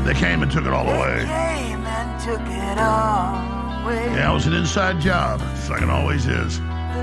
They came and took it all away. Yeah, it was an inside job, just like it always is.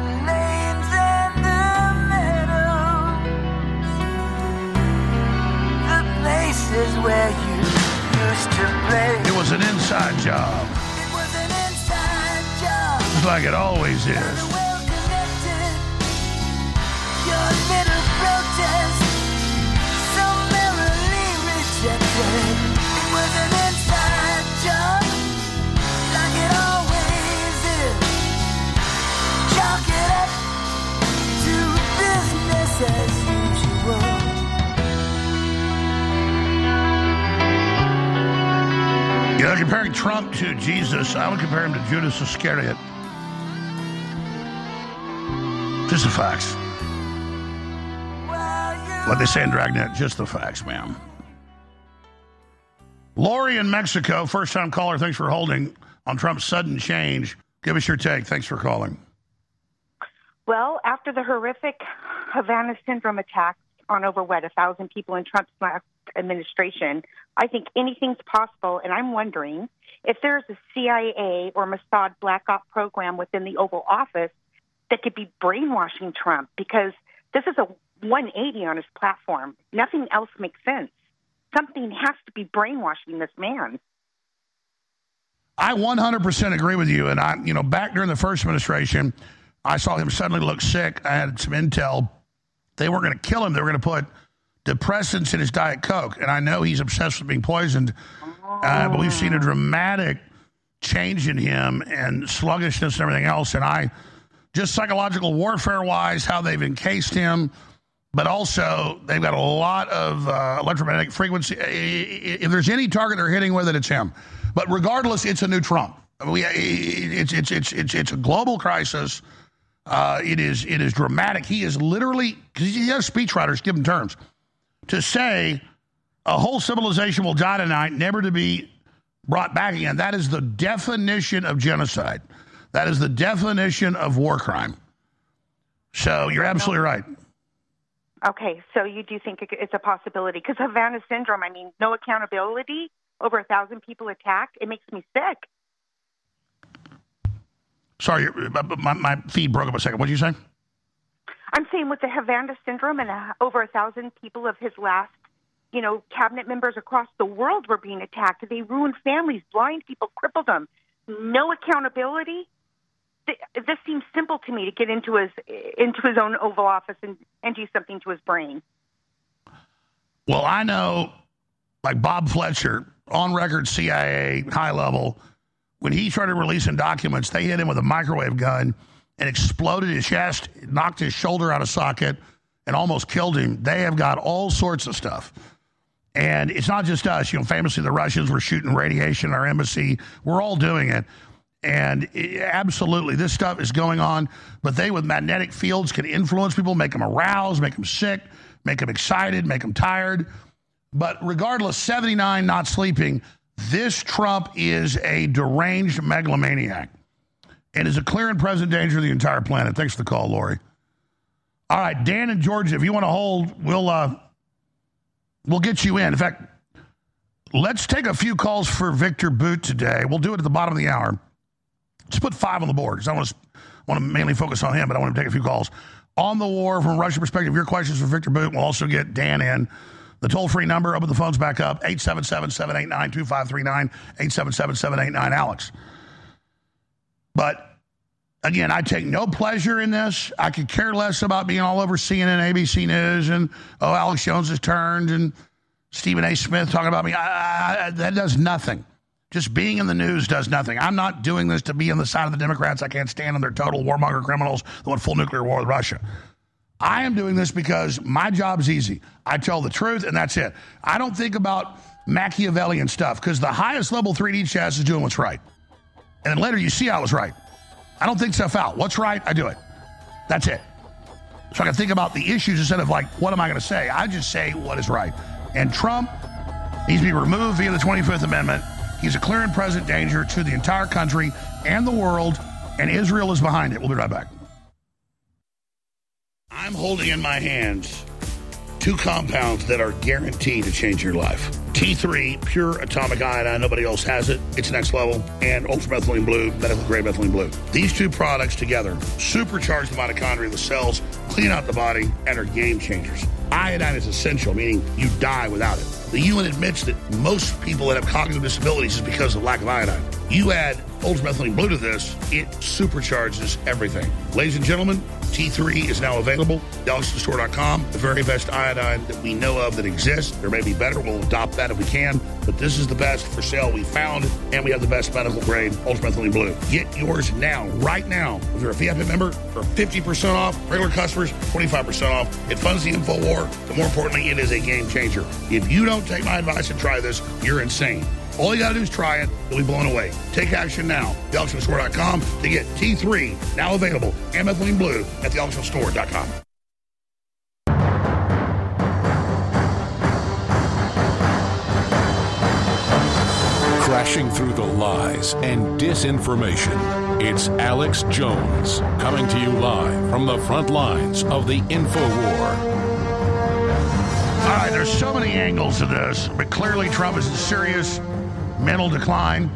Where you used to play. It was an inside job. It was an inside job. Just like it always is. Well connected. Your little protest, summarily rejected. It was an inside job, like it always is. Chalk it up to business as usual. Yeah, comparing Trump to Jesus, I would compare him to Judas Iscariot. Just the facts. What they say in Dragnet, just the facts, ma'am. Lori in Mexico, first-time caller, thanks for holding on Trump's sudden change. Give us your take. Thanks for calling. Well, after the horrific Havana syndrome attacks on over, 1,000 people in Trump's last administration, I think anything's possible, and I'm wondering if there's a CIA or Mossad Black Op program within the Oval Office that could be brainwashing Trump, because this is a 180 on his platform. Nothing else makes sense. Something has to be brainwashing this man. I 100% agree with you, and back during the first administration, I saw him suddenly look sick. I had some intel. They weren't going to kill him. They were going to put depressants in his Diet Coke. And I know he's obsessed with being poisoned, but we've seen a dramatic change in him and sluggishness and everything else. And just psychological warfare-wise, how they've encased him, but also they've got a lot of electromagnetic frequency. If there's any target they're hitting with it, it's him. But regardless, it's a new Trump. It's a global crisis. It is dramatic. He is literally, because he has speechwriters give him terms, to say a whole civilization will die tonight, never to be brought back again. That is the definition of genocide. That is the definition of war crime. So you're absolutely right. Okay, so you do think it's a possibility? Because Havana syndrome, no accountability, over 1,000 people attacked, it makes me sick. Sorry, my feed broke up a second. What did you say? I'm saying with the Havana syndrome and over 1,000 people of his last, cabinet members across the world were being attacked. They ruined families, blind people, crippled them. No accountability. This seems simple to me to get into his own Oval Office and do something to his brain. Well, I know, like Bob Fletcher, on record CIA, high level, when he started releasing documents, they hit him with a microwave gun and exploded his chest, knocked his shoulder out of socket, and almost killed him. They have got all sorts of stuff. And it's not just us. Famously, the Russians were shooting radiation in our embassy. We're all doing it. And absolutely, this stuff is going on. But they, with magnetic fields, can influence people, make them aroused, make them sick, make them excited, make them tired. But regardless, 79, not sleeping, this Trump is a deranged megalomaniac and is a clear and present danger to the entire planet. Thanks for the call, Lori. All right, Dan in Georgia, if you want to hold, we'll get you in. In fact, let's take a few calls for Victor Boot today. We'll do it at the bottom of the hour. Just put 5 on the board because I want to mainly focus on him, but I want to take a few calls. On the war, from a Russian perspective, your questions for Victor Boot. We'll also get Dan in. The toll-free number, open the phones back up, 877-789-2539, 877-789-ALEX. But, again, I take no pleasure in this. I could care less about being all over CNN, ABC News, and, Alex Jones has turned, and Stephen A. Smith talking about me. That does nothing. Just being in the news does nothing. I'm not doing this to be on the side of the Democrats. I can't stand them. They're total warmonger criminals that want full nuclear war with Russia. I am doing this because my job's easy. I tell the truth, and that's it. I don't think about Machiavellian stuff because the highest level 3D chess is doing what's right. And then later you see I was right. I don't think stuff out. What's right, I do it. That's it. So I can think about the issues instead of what am I going to say? I just say what is right. And Trump needs to be removed via the 25th Amendment. He's a clear and present danger to the entire country and the world, and Israel is behind it. We'll be right back. I'm holding in my hands 2 compounds that are guaranteed to change your life. T3, pure atomic iodine. Nobody else has it. It's next level. And ultramethylene blue, medical grade methylene blue. These two products together supercharge the mitochondria, the cells, clean out the body, and are game changers. Iodine is essential, meaning you die without it. The UN admits that most people that have cognitive disabilities is because of lack of iodine. You add ultramethylene blue to this, it supercharges everything. Ladies and gentlemen, T3 is now available. DelixStore.com, the very best iodine that we know of that exists. There may be better. We'll adopt that if we can. But this is the best for sale we found, and we have the best medical grade ultramethylene blue. Get yours now, right now. If you're a VIP member, for 50% off. Regular customers, 25% off. It funds the InfoWar, but more importantly, it is a game changer. If you don't take my advice and try this, you're insane. All you got to do is try it. You'll be blown away. Take action now. DelixStore.com to get T3 now available and methylene blue at DelixStore.com. Crashing through the lies and disinformation, it's Alex Jones coming to you live from the front lines of the InfoWar. All right, there's so many angles to this, but clearly Trump is in serious mental decline.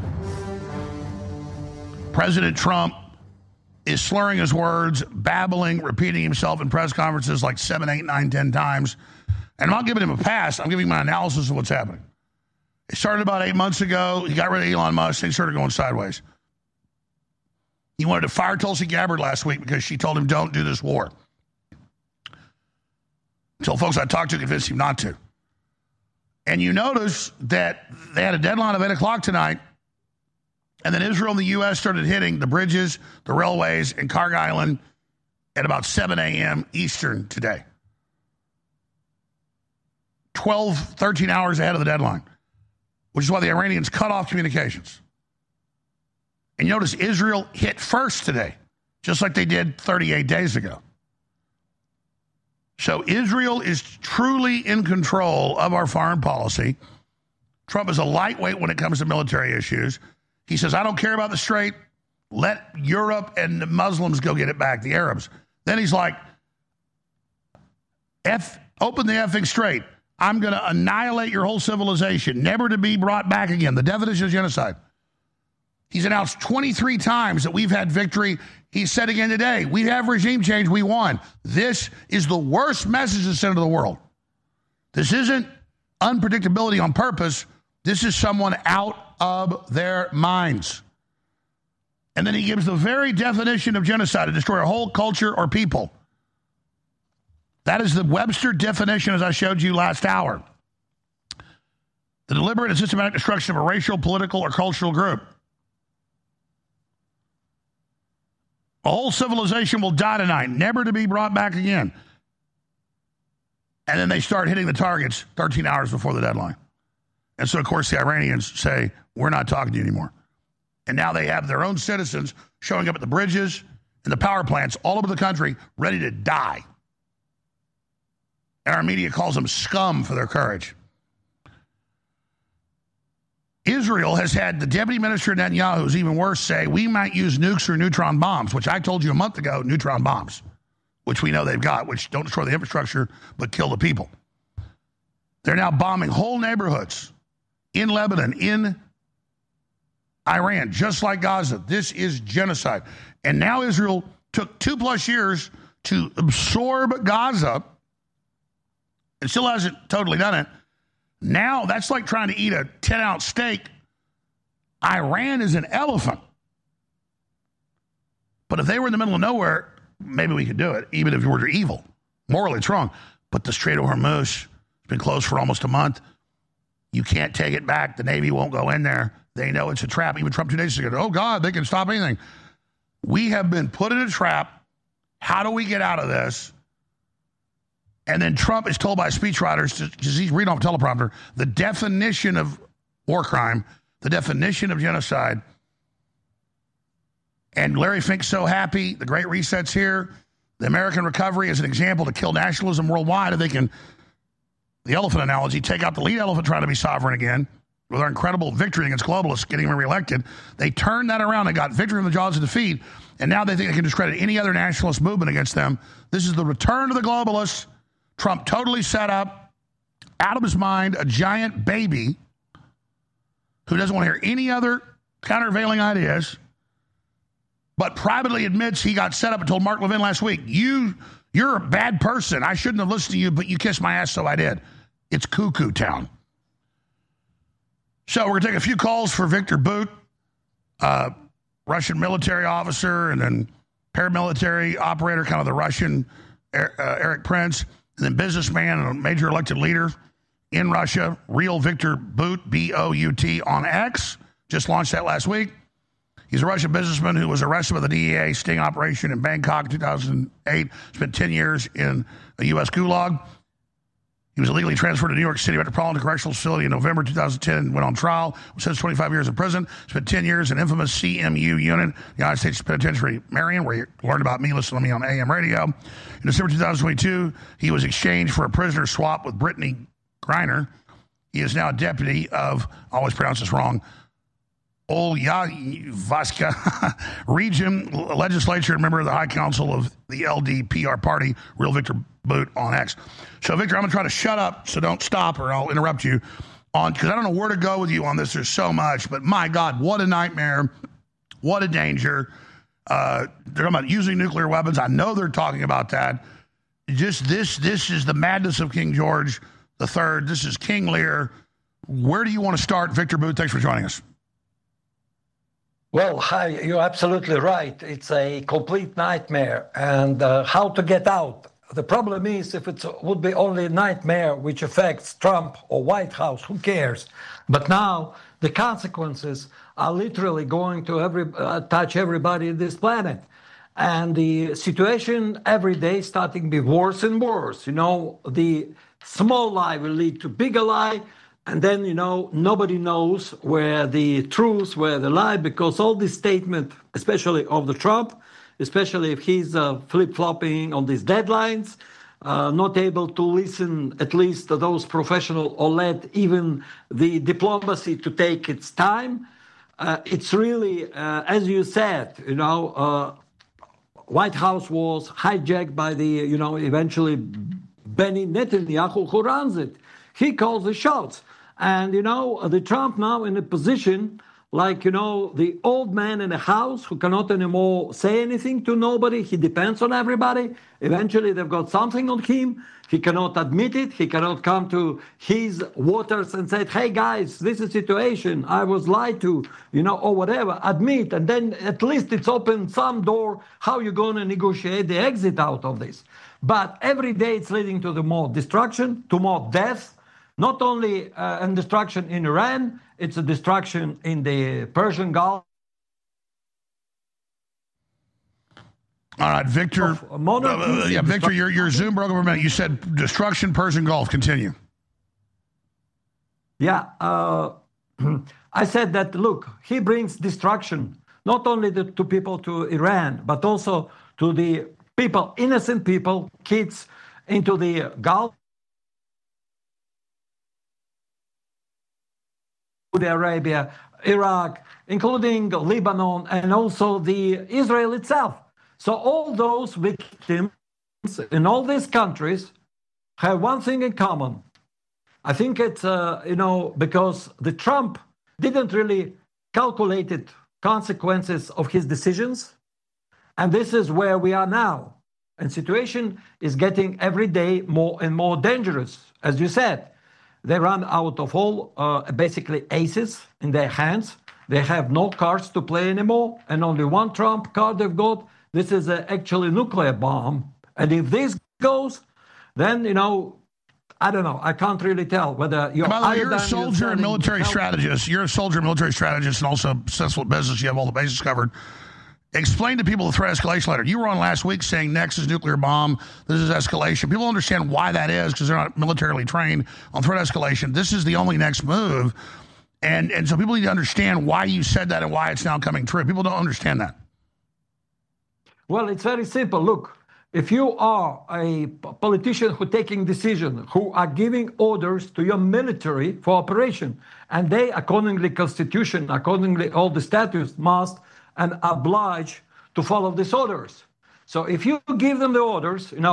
President Trump is slurring his words, babbling, repeating himself in press conferences like 7, 8, 9, 10 times. And I'm not giving him a pass. I'm giving my analysis of what's happening. It started about 8 months ago. He got rid of Elon Musk. Things started going sideways. He wanted to fire Tulsi Gabbard last week because she told him, don't do this war. Until folks I talked to convinced him not to. And you notice that they had a deadline of 8 o'clock tonight, and then Israel and the U.S. started hitting the bridges, the railways, and Carg Island at about 7 a.m. Eastern today. 12, 13 hours ahead of the deadline, which is why the Iranians cut off communications. And you notice Israel hit first today, just like they did 38 days ago. So Israel is truly in control of our foreign policy. Trump is a lightweight when it comes to military issues. He says, I don't care about the Strait. Let Europe and the Muslims go get it back, the Arabs. Then he's like, open the effing Strait. I'm going to annihilate your whole civilization, never to be brought back again. The definition of genocide. He's announced 23 times that we've had victory. He said again today, we have regime change, we won. This is the worst message to send to the world. This isn't unpredictability on purpose. This is someone out of their minds. And then he gives the very definition of genocide, to destroy a whole culture or people. That is the Webster definition, as I showed you last hour. The deliberate and systematic destruction of a racial, political, or cultural group. A whole civilization will die tonight, never to be brought back again. And then they start hitting the targets 13 hours before the deadline. And so, of course, the Iranians say, we're not talking to you anymore. And now they have their own citizens showing up at the bridges and the power plants all over the country ready to die. And our media calls them scum for their courage. Israel has had the deputy minister Netanyahu, who's even worse, say we might use nukes or neutron bombs, which I told you a month ago, neutron bombs, which we know they've got, which don't destroy the infrastructure but kill the people. They're now bombing whole neighborhoods in Lebanon, in Iran, just like Gaza. This is genocide. And now Israel took 2+ years to absorb Gaza and still hasn't totally done it. Now, that's like trying to eat a 10-ounce steak. Iran is an elephant. But if they were in the middle of nowhere, maybe we could do it, even if we were evil. Morally, it's wrong. But the Strait of Hormuz has been closed for almost a month. You can't take it back. The Navy won't go in there. They know it's a trap. Even Trump 2 days ago, oh, God, they can stop anything. We have been put in a trap. How do we get out of this? And then Trump is told by speechwriters, because he's reading off a teleprompter, the definition of war crime, the definition of genocide. And Larry Fink's so happy. The Great Reset's here. The American recovery is an example to kill nationalism worldwide. If they can, the elephant analogy, take out the lead elephant trying to be sovereign again with our incredible victory against globalists getting him reelected. They turned that around and got victory from the jaws of defeat. And now they think they can discredit any other nationalist movement against them. This is the return of the globalists. Trump totally set up. out of his mind, a giant baby who doesn't want to hear any other countervailing ideas, but privately admits he got set up and told Mark Levin last week, you're a bad person. I shouldn't have listened to you, but you kissed my ass, so I did. It's cuckoo town. So we're going to take a few calls for Victor Bout, Russian military officer, and then paramilitary operator, kind of the Russian Eric Prince, and then businessman and a major elected leader in Russia, real Victor Bout, B-O-U-T, on X. Just launched that last week. He's a Russian businessman who was arrested by the DEA sting operation in Bangkok in 2008, spent 10 years in a U.S. gulag. He was illegally transferred to New York City Metropolitan Correctional Facility in November 2010 and went on trial. Was sentenced 25 years in prison. Spent 10 years in infamous CMU unit, the United States Penitentiary, Marion, where you learned about me, listen to me on AM radio. In December 2022, he was exchanged for a prisoner swap with Brittany Griner. He is now a deputy of, I always pronounce this wrong, Olyazhivska region legislature and member of the High Council of the LDPR party, real Victor Bout on X. So, Victor, I'm going to try to shut up, so don't stop or I'll interrupt you on, because I don't know where to go with you on this. There's so much, but my God, what a nightmare. What a danger. They're talking about using nuclear weapons. I know they're talking about that. Just this is the madness of King George III. This is King Lear. Where do you want to start? Victor Bout, thanks for joining us. Well, hi, you're absolutely right. It's a complete nightmare. And how to get out? The problem is, if it would be only a nightmare which affects Trump or White House, who cares? But now the consequences are literally going to touch everybody on this planet. And the situation every day starting to be worse and worse. You know, the small lie will lead to bigger lie. And then, you know, nobody knows where the truth, where the lie, because all this statement, especially of the Trump, especially if he's flip-flopping on these deadlines, not able to listen at least to those professionals or let even the diplomacy to take its time. It's really, as you said, you know, White House was hijacked by the, you know, eventually Benny Netanyahu, who runs it. He calls the shots. And, you know, the Trump now in a position like, you know, the old man in the house who cannot anymore say anything to nobody. He depends on everybody. Eventually, they've got something on him. He cannot admit it. He cannot come to his waters and say, hey, guys, this is a situation. I was lied to, you know, or whatever. Admit. And then at least it's opened some door. How you going to negotiate the exit out of this? But every day it's leading to the more destruction, to more death. Not only a destruction in Iran, it's a destruction in the Persian Gulf. All right, Victor. Victor, your Zoom broke up for a minute. You said destruction, Persian Gulf. Continue. Yeah, I said that, look, he brings destruction, not only to people to Iran, but also to the people, innocent people, kids, into the Gulf. Saudi Arabia, Iraq, including Lebanon, and also the Israel itself. So all those victims in all these countries have one thing in common. I think it's, you know, because the Trump didn't really calculate consequences of his decisions. And this is where we are now. And situation is getting every day more and more dangerous. As you said, they run out of all, basically, aces in their hands. They have no cards to play anymore, and only one Trump card they've got. This is actually a nuclear bomb. And if this goes, then, you know, I don't know. I can't really tell whether you're... By the way, you're a soldier and military strategist. You're a soldier and military strategist and also successful at business. You have all the bases covered. Explain to people the threat escalation letter. You were on last week saying next is nuclear bomb. This is escalation. People understand why that is because they're not militarily trained on threat escalation. This is the only next move. And so people need to understand why you said that and why it's now coming true. People don't understand that. Well, it's very simple. Look, if you are a politician who taking decisions, who are giving orders to your military for operation, and they, accordingly Constitution, accordingly all the statutes, must and obliged to follow these orders. So if you give them the orders, you know,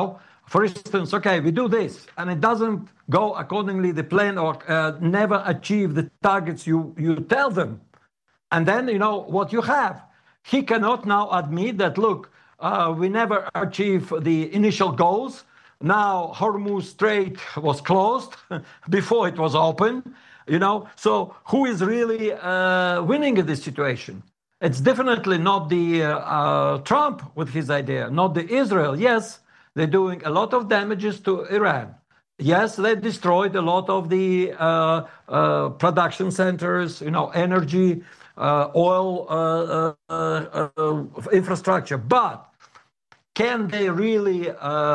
for instance, okay, we do this, and it doesn't go accordingly the plan or never achieve the targets you tell them. And then, what you have. He cannot now admit that, look, we never achieved the initial goals. Now Hormuz Strait was closed before it was open, So who is really winning in this situation? It's definitely not the Trump with his idea, not the Israel. Yes, they're doing a lot of damages to Iran. Yes, they destroyed a lot of the production centers, energy, oil infrastructure. But can they really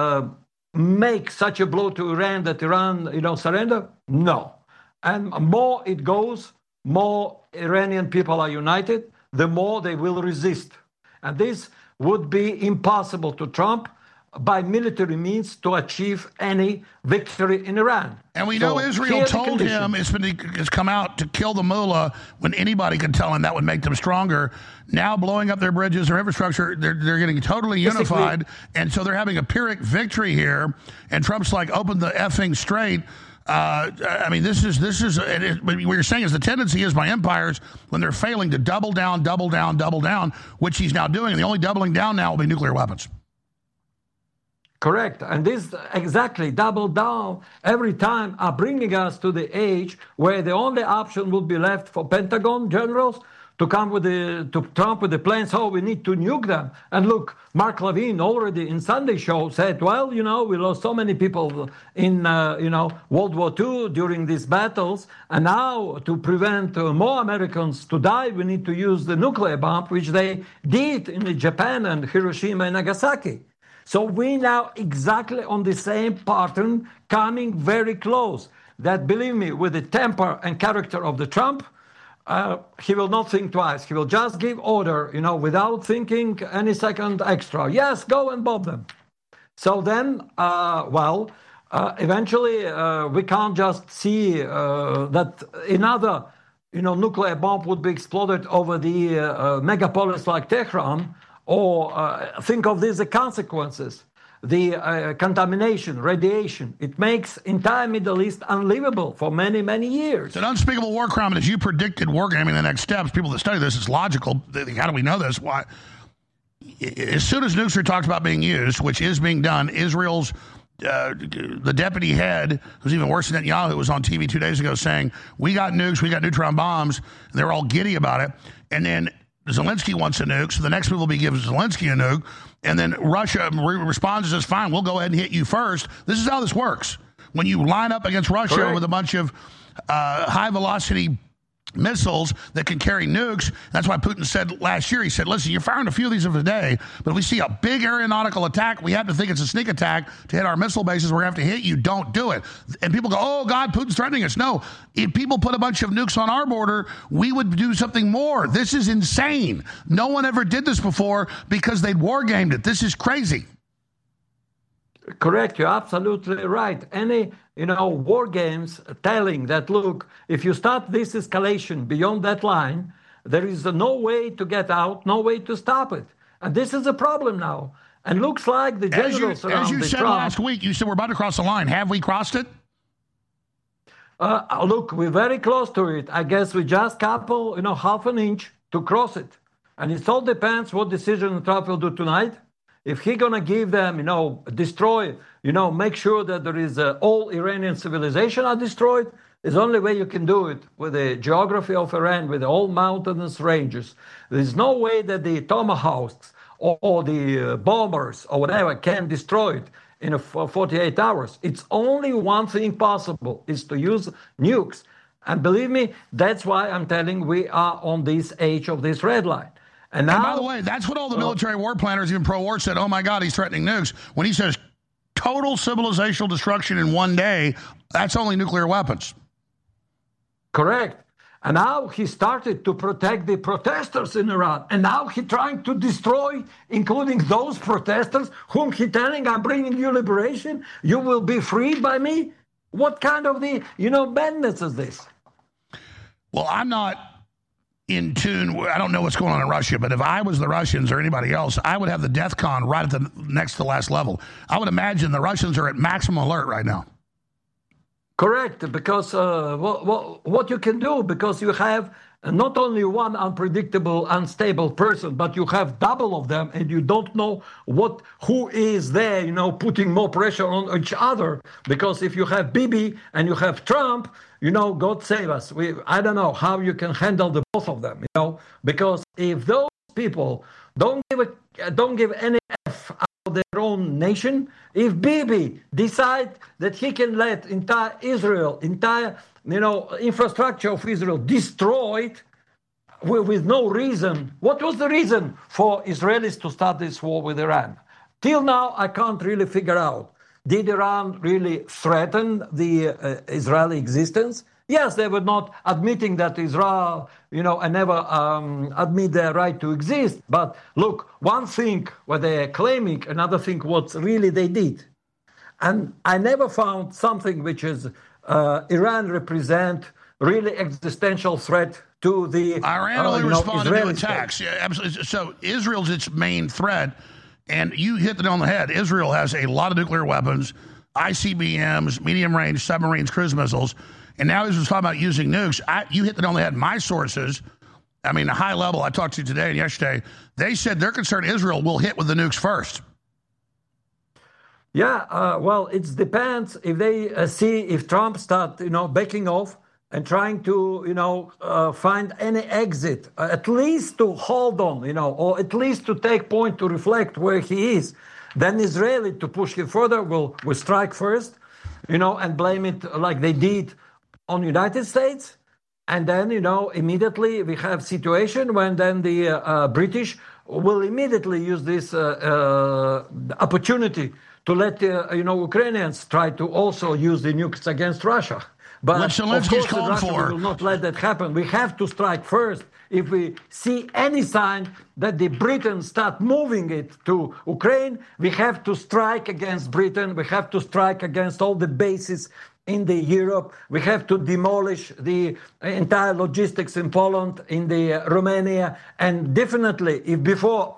make such a blow to Iran that Iran, surrender? No. And more it goes, more Iranian people are united, the more they will resist. And this would be impossible to Trump by military means to achieve any victory in Iran. And we know Israel told him it's come out to kill the mullah when anybody could tell him that would make them stronger. Now blowing up their bridges, their infrastructure, they're getting totally unified. And so they're having a Pyrrhic victory here. And Trump's like, open the effing strait. This is what you're saying is the tendency is by empires when they're failing to double down, which he's now doing. And the only doubling down now will be nuclear weapons. Correct. And this exactly double down every time are bringing us to the age where the only option would be left for Pentagon generals to come to Trump with the plans, we need to nuke them. And look, Mark Levine already in Sunday show said, well, we lost so many people in, World War II during these battles. And now to prevent more Americans to die, we need to use the nuclear bomb, which they did in Japan and Hiroshima and Nagasaki. So we now exactly on the same pattern, coming very close. That, believe me, with the temper and character of the Trump, he will not think twice. He will just give order, without thinking any second extra. Yes, go and bomb them. So then, eventually we can't just see that another, nuclear bomb would be exploded over the megapolis like Tehran. Or think of these consequences, the contamination, radiation. It makes entire Middle East unlivable for many, many years. It's an unspeakable war crime, and as you predicted, wargaming the next steps. People that study this, it's logical. How do we know this? Why? As soon as nukes are talked about being used, which is being done, Israel's the deputy head, who's even worse than Netanyahu, was on TV 2 days ago saying, we got nukes, we got neutron bombs. And they're all giddy about it. And then Zelensky wants a nuke, so the next move will be give Zelensky a nuke, and then Russia responds and says, fine, we'll go ahead and hit you first. This is how this works. When you line up against Russia with a bunch of high-velocity missiles that can carry nukes, that's why Putin said last year, he said, listen, you're firing a few of these a day, but if we see a big aeronautical attack, we have to think it's a sneak attack to hit our missile bases. We're going to have to hit you. Don't do it. And people go, oh, God, Putin's threatening us. No, if people put a bunch of nukes on our border, we would do something more. This is insane. No one ever did this before because they'd war gamed it. This is crazy. Correct. You're absolutely right. Any, war games telling that, look, if you start this escalation beyond that line, there is no way to get out, no way to stop it. And this is a problem now. And looks like the generals around as you said Trump, last week, you said we're about to cross the line. Have we crossed it? Look, we're very close to it. I guess we just couple, half an inch to cross it. And it all depends what decision Trump will do tonight. If he's going to give them, destroy, make sure that there is all Iranian civilization are destroyed, is the only way you can do it with the geography of Iran, with all mountainous ranges. There's no way that the tomahawks or the bombers or whatever can destroy it in 48 hours. It's only one thing possible, is to use nukes. And believe me, that's why I'm telling we are on this age of this red line. And by the way, that's what all the military war planners, even pro-war, said, oh, my God, he's threatening nukes. When he says total civilizational destruction in one day, that's only nuclear weapons. Correct. And now he started to protect the protesters in Iran. And now he's trying to destroy, including those protesters, whom he's telling, I'm bringing you liberation. You will be freed by me. What kind of madness is this? Well, I'm not... in tune. I don't know what's going on in Russia, but if I was the Russians or anybody else, I would have the DEFCON right at the next to last level. I would imagine the Russians are at maximum alert right now. Correct, because what you can do, because you have not only one unpredictable, unstable person, but you have double of them, and you don't know who is there, putting more pressure on each other. Because if you have Bibi and you have Trump, God save us. I don't know how you can handle the both of them, because if those people don't give any F out their own nation, if Bibi decide that he can let entire infrastructure of Israel destroyed with no reason. What was the reason for Israelis to start this war with Iran? Till now, I can't really figure out. Did Iran really threaten the Israeli existence? Yes, they were not admitting that Israel, and never admit their right to exist. But look, one thing what they're claiming, another thing what really they did. And I never found something which is Iran represent really existential threat to the Iran only responded Israeli to attacks. state. Yeah, absolutely. So Israel's its main threat, and you hit it on the head. Israel has a lot of nuclear weapons, ICBMs, medium-range submarines, cruise missiles, and now Israel's talking about using nukes. You hit it on the head. My sources, a high level I talked to today and yesterday, they said they're concerned Israel will hit with the nukes first. Yeah, well, it depends if they see if Trump start, backing off and trying to, find any exit, at least to hold on, or at least to take point to reflect where he is. Then Israeli, to push him further, will strike first, and blame it like they did on United States. And then, immediately we have situation when then the British will immediately use this opportunity to let Ukrainians try to also use the nukes against Russia. But what Zelensky's called Russia for. will not let that happen. We have to strike first. If we see any sign that the Britain start moving it to Ukraine, we have to strike against Britain. We have to strike against all the bases in the Europe. We have to demolish the entire logistics in Poland, in the Romania, and definitely if before,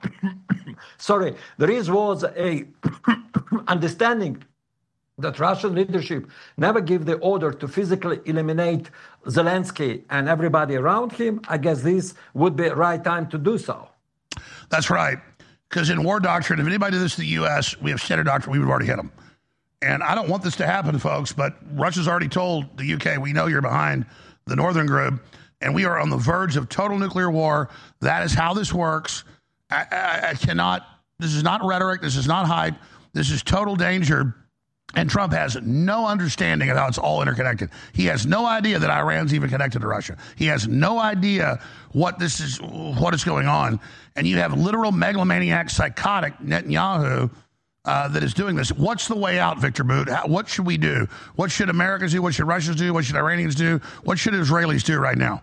there was a understanding that Russian leadership never give the order to physically eliminate Zelensky and everybody around him, I guess this would be the right time to do so. That's right. Because in war doctrine, if anybody did this to the U.S., we have standard doctrine, we would have already hit them. And I don't want this to happen, folks, but Russia's already told the UK, we know you're behind the Northern group, and we are on the verge of total nuclear war. That is how this works. I cannot, this is not rhetoric, this is not hype, this is total danger. And Trump has no understanding of how it's all interconnected. He has no idea that Iran's even connected to Russia. He has no idea what is going on. And you have literal megalomaniac, psychotic Netanyahu that is doing this. What's the way out, Victor Boot? What should we do? What should Americans do? What should Russians do? What should Iranians do? What should Israelis do right now?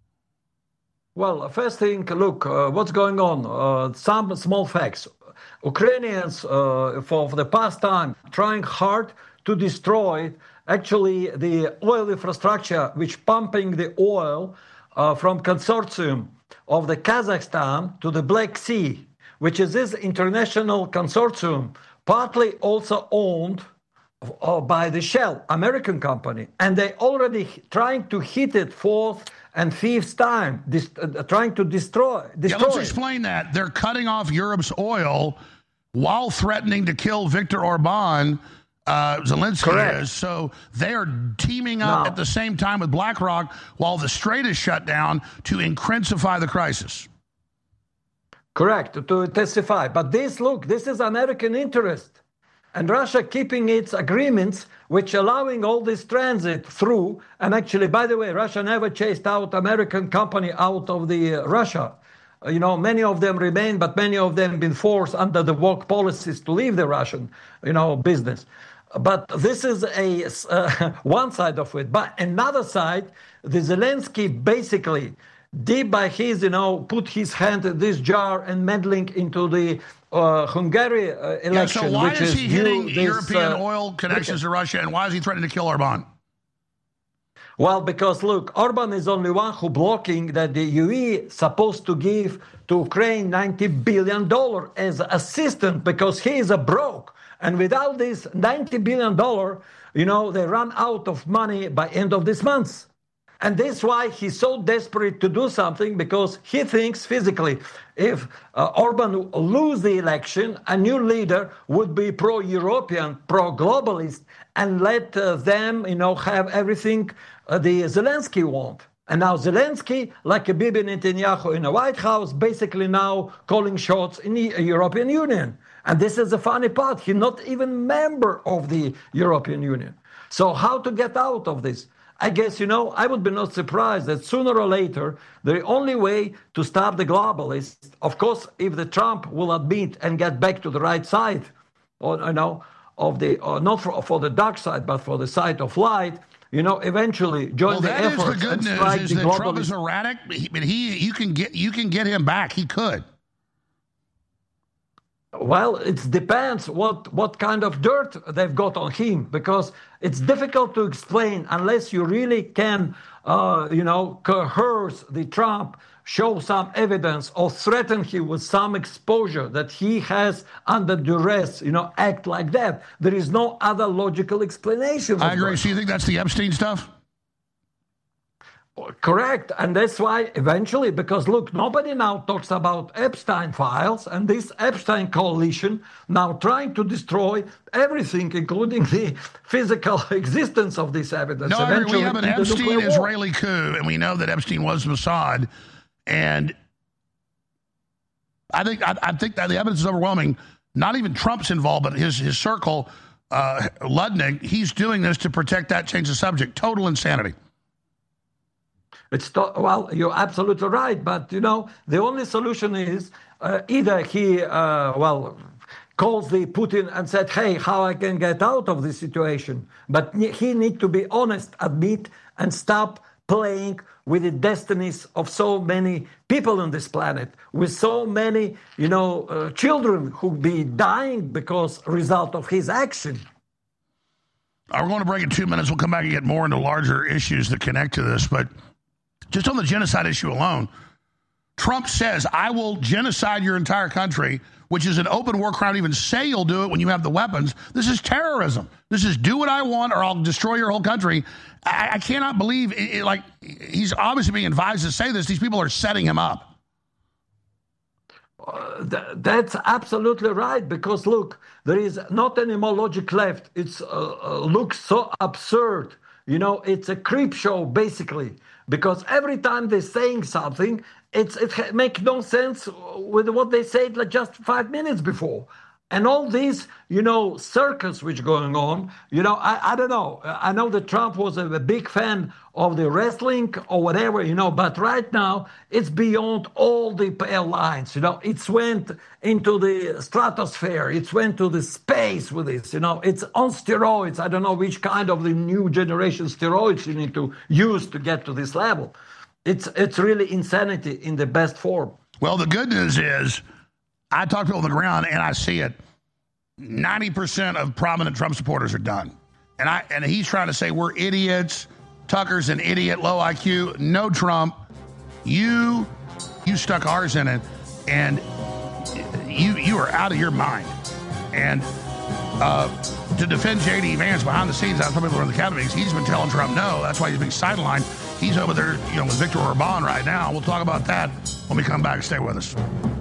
Well, first thing, look, what's going on? Some small facts. Ukrainians, for the past time, trying hard to destroy actually the oil infrastructure, which pumping the oil from consortium of the Kazakhstan to the Black Sea, which is this international consortium, partly also owned by the Shell, American company. And they already trying to hit it fourth and fifth time, trying to destroy. Yeah, let's explain that. They're cutting off Europe's oil while threatening to kill Viktor Orban, Zelensky Correct. is. So they are teaming up at the same time with BlackRock while the Strait is shut down to intensify the crisis. Correct, to testify. But this is American interest. And Russia keeping its agreements, which allowing all this transit through. And actually, by the way, Russia never chased out American company out of the Russia. Many of them remain, but many of them been forced under the woke policies to leave the Russian, business. But this is one side of it. But another side, the Zelensky basically did by his, put his hand in this jar and meddling into the Hungary election. So why which is he hitting this, European oil connections to Russia, and why is he threatening to kill Orban? Well, because look, Orban is only one who blocking that the UE supposed to give to Ukraine $90 billion as assistance because he is a broke. And without this $90 billion, they run out of money by end of this month. And that's why he's so desperate to do something, because he thinks physically if Orban lose the election, a new leader would be pro-European, pro-globalist, and let them, have everything the Zelensky want. And now Zelensky, like a Bibi Netanyahu in the White House, basically now calling shots in the European Union. And this is the funny part. He's not even member of the European Union. So how to get out of this? I guess, I would be not surprised that sooner or later, the only way to stop the globalists, of course, if the Trump will admit and get back to the right side, of the, not for the dark side, but for the side of light, eventually join the effort. The good news is that Trump is erratic, but you can get him back. He could. Well, it depends what kind of dirt they've got on him, because it's difficult to explain unless you really can, coerce the Trump, show some evidence or threaten him with some exposure that he has under duress, act like that. There is no other logical explanation. I agree. So you think that's the Epstein stuff? Correct. And that's why eventually, because look, nobody now talks about Epstein files and this Epstein coalition now trying to destroy everything, including the physical existence of this evidence. No, I agree. We have an Epstein-Israeli coup, and we know that Epstein was Mossad. And I think that the evidence is overwhelming. Not even Trump's involved, but his circle, Ludnick, he's doing this to protect that, change the subject. Total insanity. Well, you're absolutely right. But, the only solution is either he, calls the Putin and said, hey, how I can get out of this situation. But he need to be honest, admit, and stop playing with the destinies of so many people on this planet, with so many, children who be dying because result of his action. We're going to break in 2 minutes. We'll come back and get more into larger issues that connect to this. But just on the genocide issue alone, Trump says, I will genocide your entire country, which is an open war crime. Even say you'll do it when you have the weapons. This is terrorism. This is do what I want or I'll destroy your whole country. I cannot believe it. Like, he's obviously being advised to say this. These people are setting him up. That's absolutely right, because look, there is not any more logic left. It's looks so absurd. It's a creep show, basically, because every time they're saying something, it makes no sense with what they said like just 5 minutes before. And all these, circus which going on, I don't know. I know that Trump was a big fan of the wrestling or whatever, but right now it's beyond all the pale lines. It's went into the stratosphere. It's went to the space with this, it's on steroids. I don't know which kind of the new generation steroids you need to use to get to this level. It's really insanity in the best form. Well, the good news is I talk to people on the ground and I see it. 90% of prominent Trump supporters are done. And he's trying to say we're idiots. Tucker's an idiot, low IQ. No, Trump, you stuck ours in it, and you are out of your mind. And to defend J.D. Vance behind the scenes, some people are in the cabinet meetings, he's been telling Trump no. That's why he's being sidelined. He's over there, with Viktor Orban right now. We'll talk about that when we come back. Stay with us.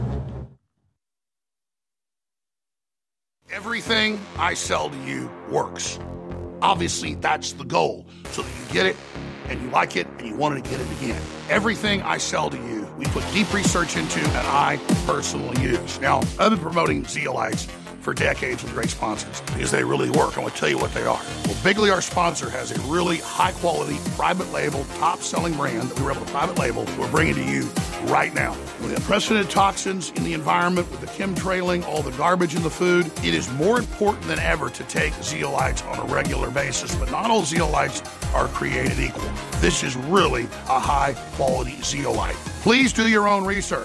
Everything I sell to you works. Obviously, that's the goal, so that you get it and you like it and you want to get it again. Everything I sell to you, we put deep research into and I personally use. Now, I've been promoting Zeolites for decades with great sponsors because they really work. I'm going to tell you what they are. Well, Bigley, our sponsor, has a really high-quality, private label, top-selling brand that we were able to private label that we're bringing to you right now. With the unprecedented toxins in the environment, with the chemtrailing, all the garbage in the food, it is more important than ever to take Zeolites on a regular basis. But not all Zeolites are created equal. This is really a high-quality zeolite. Please do your own research.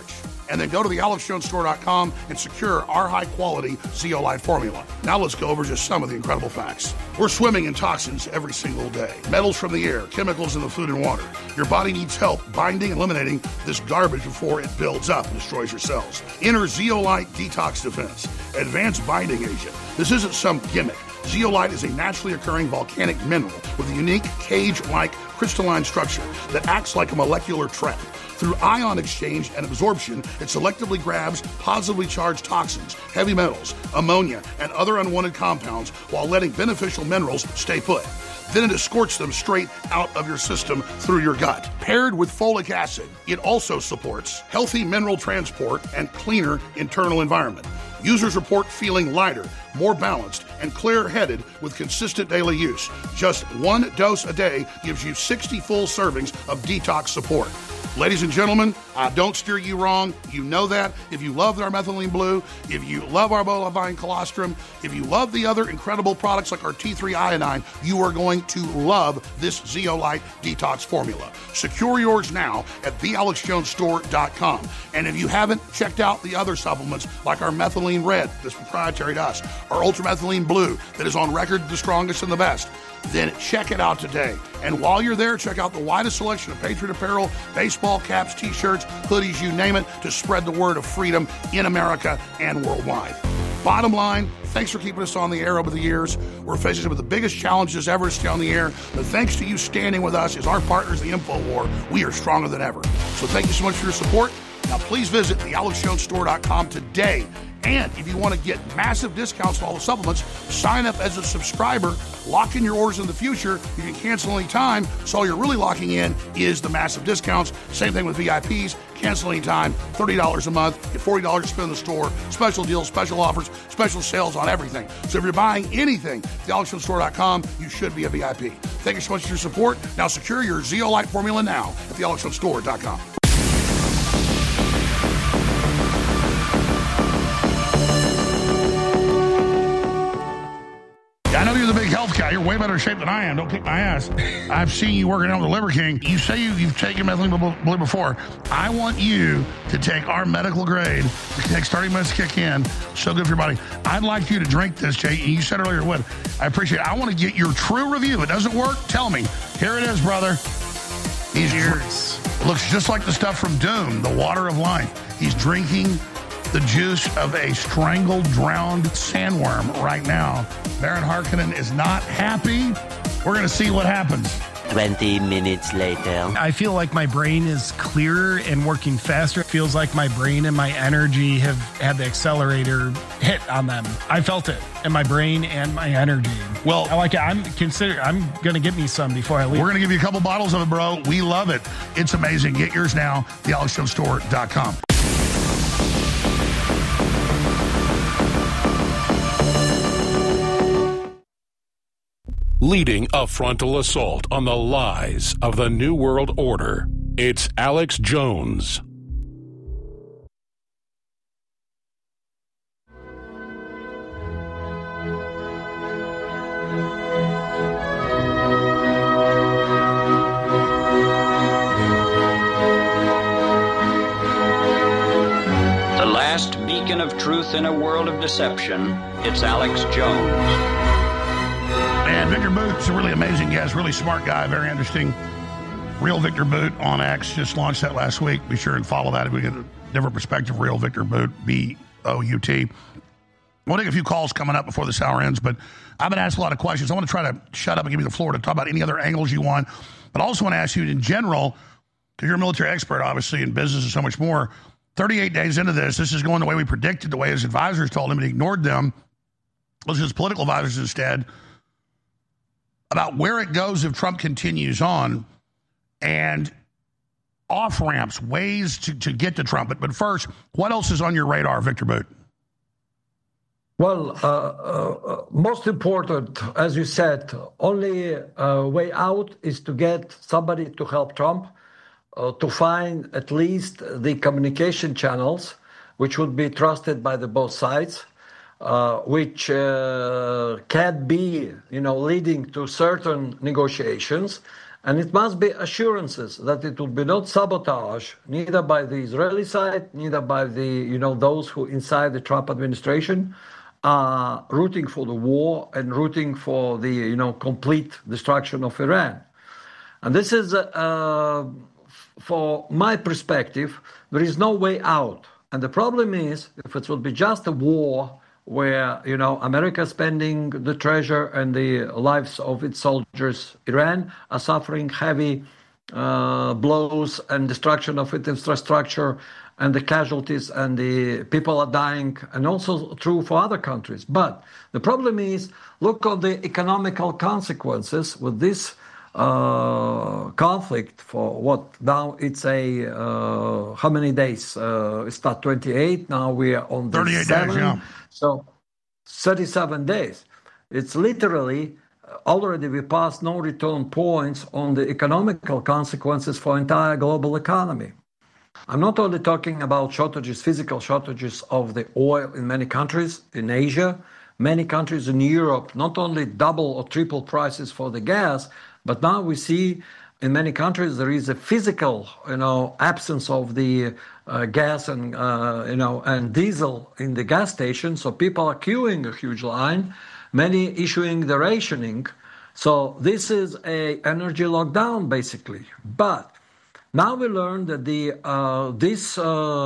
and then go to the AlexJonesStore.com and secure our high-quality Zeolite formula. Now let's go over just some of the incredible facts. We're swimming in toxins every single day. Metals from the air, chemicals in the food and water. Your body needs help binding and eliminating this garbage before it builds up and destroys your cells. Enter Zeolite Detox Defense, advanced binding agent. This isn't some gimmick. Zeolite is a naturally occurring volcanic mineral with a unique cage-like crystalline structure that acts like a molecular trap. Through ion exchange and absorption, it selectively grabs positively charged toxins, heavy metals, ammonia, and other unwanted compounds while letting beneficial minerals stay put. Then it escorts them straight out of your system through your gut. Paired with folic acid, it also supports healthy mineral transport and cleaner internal environment. Users report feeling lighter, more balanced, and clear-headed with consistent daily use. Just one dose a day gives you 60 full servings of detox support. Ladies and gentlemen, I don't steer you wrong. You know that. If you love our methylene blue, if you love our bovine colostrum, if you love the other incredible products like our T3 iodine, you are going to love this Zeolite detox formula. Secure yours now at thealexjonesstore.com. And if you haven't checked out the other supplements like our methylene red that's proprietary to us, our ultramethylene blue that is on record the strongest and the best, then check it out today. And while you're there, check out the widest selection of Patriot apparel, baseball caps, t-shirts, hoodies, you name it, to spread the word of freedom in America and worldwide. Bottom line, thanks for keeping us on the air over the years. We're facing some of the biggest challenges ever to stay on the air, but thanks to you standing with us as our partners in the InfoWar, we are stronger than ever. So thank you so much for your support. Now please visit thealexjonesstore.com today. And if you want to get massive discounts on all the supplements, sign up as a subscriber, lock in your orders in the future. You can cancel any time. So all you're really locking in is the massive discounts. Same thing with VIPs. Cancel any time, $30 a month, get $40 to spend in the store, special deals, special offers, special sales on everything. So if you're buying anything at thealexjonesstore.com, you should be a VIP. Thank you so much for your support. Now secure your Zeolite formula now at thealexjonesstore.com. I know you're the big health guy. You're way better shape than I am. Don't kick my ass. I've seen you working out with the Liver King. You say you've taken methylene blue before. I want you to take our medical grade. It takes 30 minutes to kick in. So good for your body. I'd like you to drink this, Jay. You said earlier it would. I appreciate it. I want to get your true review. If it doesn't work, tell me. Here it is, brother. Looks just like the stuff from Dune, the water of life. He's drinking the juice of a strangled, drowned sandworm right now. Baron Harkonnen is not happy. We're going to see what happens. 20 minutes later. I feel like my brain is clearer and working faster. It feels like my brain and my energy have had the accelerator hit on them. I felt it in my brain and my energy. Well, I like it. I'm going to get me some before I leave. We're going to give you a couple bottles of it, bro. We love it. It's amazing. Get yours now, thealexjonesstore.com. Leading a frontal assault on the lies of the New World Order, it's Alex Jones. The last beacon of truth in a world of deception, it's Alex Jones. And Victor Boot's a really amazing guest, really smart guy, very interesting. Real Victor Boot on X, just launched that last week. Be sure and follow that if we get a different perspective. Real Victor Boot, B-O-U-T. We'll take a few calls coming up before this hour ends, but I've been asked a lot of questions. I want to try to shut up and give you the floor to talk about any other angles you want, but I also want to ask you in general, because you're a military expert, obviously, in business and so much more. 38 days into this is going the way we predicted, the way his advisors told him, and he ignored them. Listen to his political advisors instead, about where it goes if Trump continues on and off-ramps, ways to get to Trump. But first, what else is on your radar, Victor Boot? Well, most important, as you said, only way out is to get somebody to help Trump, to find at least the communication channels, which would be trusted by the both sides, which can be, leading to certain negotiations. And it must be assurances that it will be not sabotage, neither by the Israeli side, neither by the, those who inside the Trump administration are rooting for the war and rooting for the, complete destruction of Iran. And this is, for my perspective, there is no way out. And the problem is, if it will be just a war where, America is spending the treasure and the lives of its soldiers, Iran are suffering heavy blows and destruction of its infrastructure, and the casualties and the people are dying, and also true for other countries. But the problem is, look at the economical consequences with this conflict for what now it's how many days? It's not 28. Now we are on the 38 7. days, yeah. So 37 days. It's literally already we passed no return points on the economical consequences for entire global economy. I'm not only talking about shortages, physical shortages of the oil in many countries in Asia, many countries in Europe, not only double or triple prices for the gas, but now we see in many countries there is a physical, absence of the gas and and diesel in the gas station. So people are queuing a huge line, many issuing the rationing. So this is a energy lockdown basically. But now we learn that this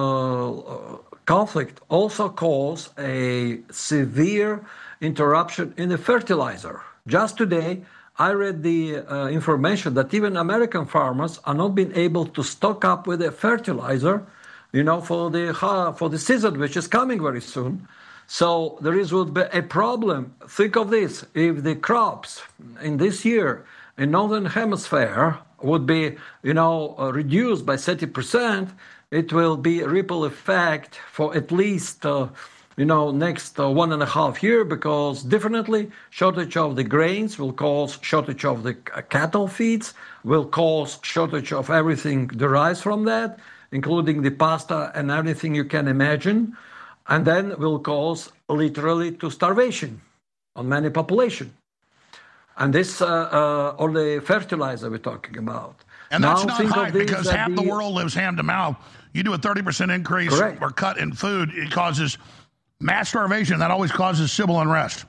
conflict also caused a severe interruption in the fertilizer. Just today, I read the information that even American farmers are not being able to stock up with the fertilizer, for the season, which is coming very soon. So would be a problem. Think of this: if the crops in this year in northern hemisphere would be, reduced by 30%, it will be a ripple effect for at least next 1.5 years, because definitely shortage of the grains will cause shortage of the cattle feeds, will cause shortage of everything derives from that, including the pasta and everything you can imagine, and then will cause literally to starvation on many population. And this on the fertilizer we're talking about. And now, that's not hype, because half the world lives hand to mouth. You do a 30% increase Correct. or cut in food, it causes mass starvation. That always causes civil unrest.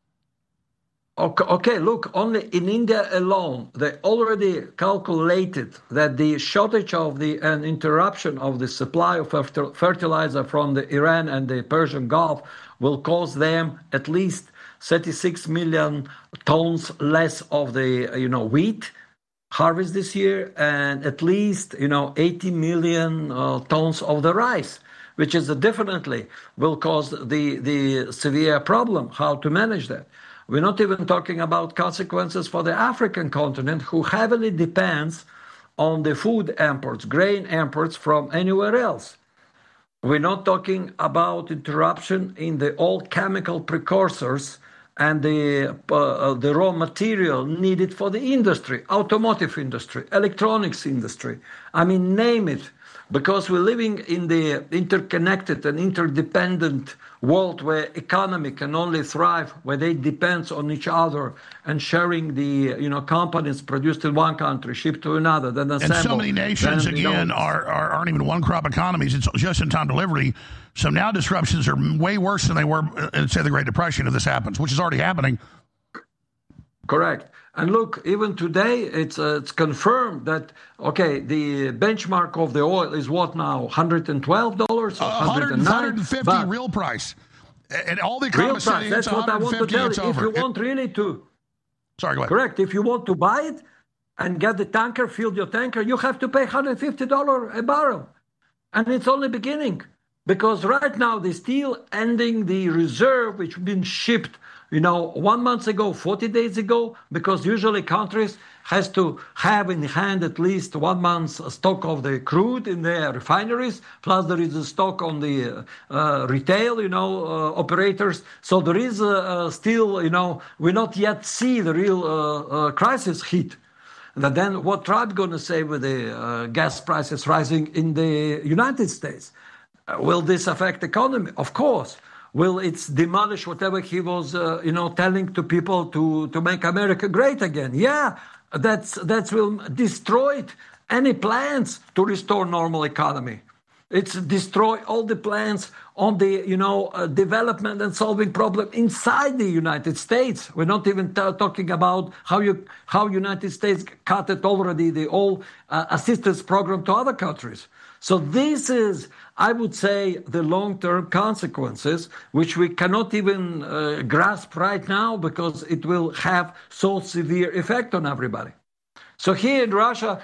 Okay, look, only in India alone, they already calculated that the shortage of and interruption of the supply of fertilizer from the Iran and the Persian Gulf will cause them at least 36 million tons less of the, wheat harvest this year, and at least, 80 million tons of the rice, which is definitely will cause the severe problem, how to manage that. We're not even talking about consequences for the African continent, who heavily depends on the food imports, grain imports from anywhere else. We're not talking about interruption in the all chemical precursors and the raw material needed for the industry, automotive industry, electronics industry. I mean, name it. Because we're living in the interconnected and interdependent world where economy can only thrive where they depend on each other and sharing the companies produced in one country, shipped to another, then assembled. And so many nations, again, aren't even one-crop economies. It's just-in-time delivery. So now disruptions are way worse than they were in, say, the Great Depression if this happens, which is already happening. Correct. And look, even today, it's confirmed that, the benchmark of the oil is what now, $112 or $109? 150 real price. And all the economists say that's what I want to tell you. If you want really to... Sorry, go ahead. Correct. If you want to buy it and get the tanker, fill your tanker, you have to pay $150 a barrel. And it's only beginning. Because right now, they're still ending the reserve, which has been shipped 1 month ago, 40 days ago, because usually countries has to have in hand at least 1 month's stock of the crude in their refineries, plus there is a stock on the retail, operators. So there is still, we not yet see the real crisis hit. And then what Trump going to say with the gas prices rising in the United States? Will this affect the economy? Of course. Will it demolish whatever he was, telling to people to make America great again? Yeah, that will destroy any plans to restore normal economy. It's destroy all the plans on the development and solving problem inside the United States. We're not even talking about how United States cut it already the all assistance program to other countries. So this is, I would say, the long-term consequences, which we cannot even grasp right now because it will have so severe effect on everybody. So here in Russia,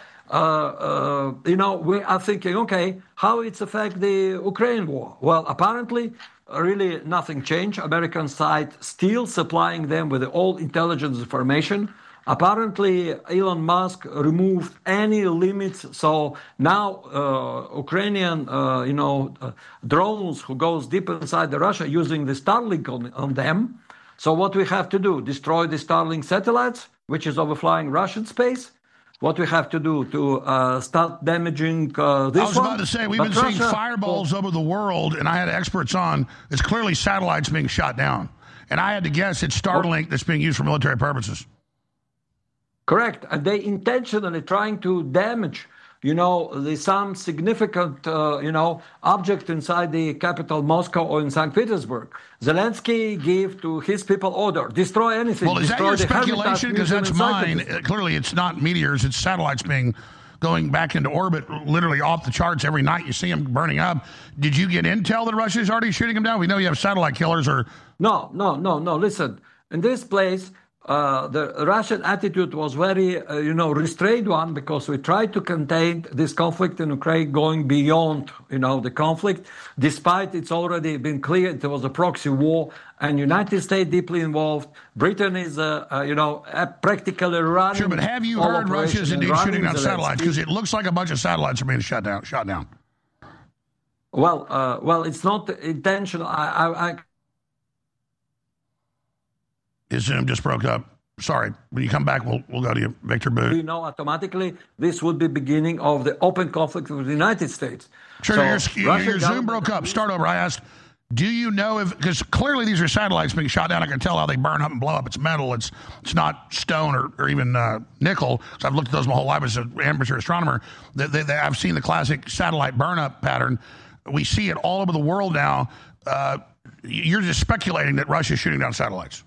we are thinking, okay, how it's affect the Ukraine war? Well, apparently, really nothing changed. American side still supplying them with all intelligence information. Apparently, Elon Musk removed any limits. So now Ukrainian, drones who goes deep inside the Russia using the Starlink on them. So what we have to do? Destroy the Starlink satellites, which is overflying Russian space. What we have to do to start damaging this one? I was about to say, we've been seeing fireballs over the world, and I had experts on. It's clearly satellites being shot down. And I had to guess it's Starlink that's being used for military purposes. Correct. And they intentionally trying to damage, some significant, object inside the capital, Moscow, or in St. Petersburg. Zelensky gave to his people order, destroy anything. Well, is that your speculation? Because that's mine. Clearly, it's not meteors. It's satellites going back into orbit, literally off the charts every night. You see them burning up. Did you get intel that Russia is already shooting them down? We know you have satellite killers or... No. Listen, in this place... the Russian attitude was very, restrained one because we tried to contain this conflict in Ukraine going beyond, the conflict, despite it's already been clear it was a proxy war and United States deeply involved. Britain is, practically running. Sure, but have you heard Russia's indeed shooting down satellites? Because it looks like a bunch of satellites are being shot down. Well, it's not intentional. His Zoom just broke up. Sorry. When you come back, we'll go to you, Victor Boot. We know automatically this would be beginning of the open conflict with the United States. Sure, your Zoom broke up. Start over. I asked, do you know if, because clearly these are satellites being shot down. I can tell how they burn up and blow up. It's metal. It's not stone or even nickel. So I've looked at those my whole life as an amateur astronomer. I've seen the classic satellite burn up pattern. We see it all over the world now. You're just speculating that Russia's shooting down satellites.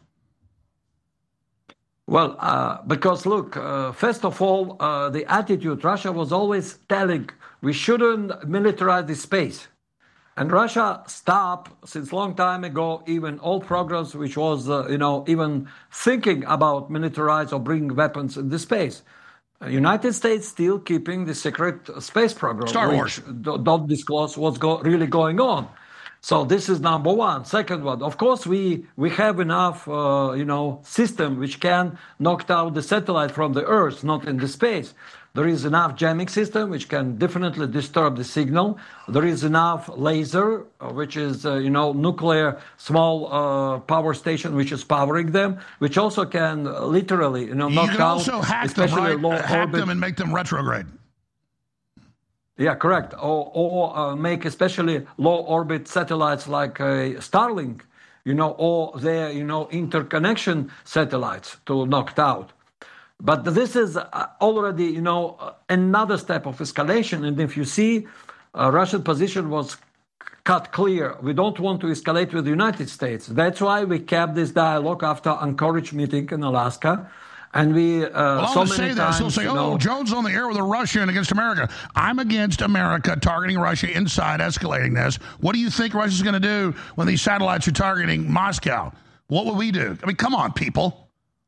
Well, because look, first of all, the attitude, Russia was always telling we shouldn't militarize the space. And Russia stopped since long time ago, even all programs which was, even thinking about militarize or bring weapons in the space. United States still keeping the secret space program, Star Wars. Which don't disclose what's really going on. So this is number one. Second one, of course, we have enough, system which can knock out the satellite from the Earth, not in the space. There is enough jamming system which can definitely disturb the signal. There is enough laser, which is, nuclear small power station which is powering them, which also can literally, knock out. You can also hack them, right? Hack them and make them retrograde. Yeah, correct. Or make especially low orbit satellites like Starlink, or their, interconnection satellites to knock out. But this is already, another step of escalation. And if you see, Russian position was cut clear. We don't want to escalate with the United States. That's why we kept this dialogue after Anchorage meeting in Alaska. And we so many times, he'll say, Jones on the air with a Russian against America. I'm against America targeting Russia inside, escalating this. What do you think Russia's going to do when these satellites are targeting Moscow? What will we do? I mean, come on, people.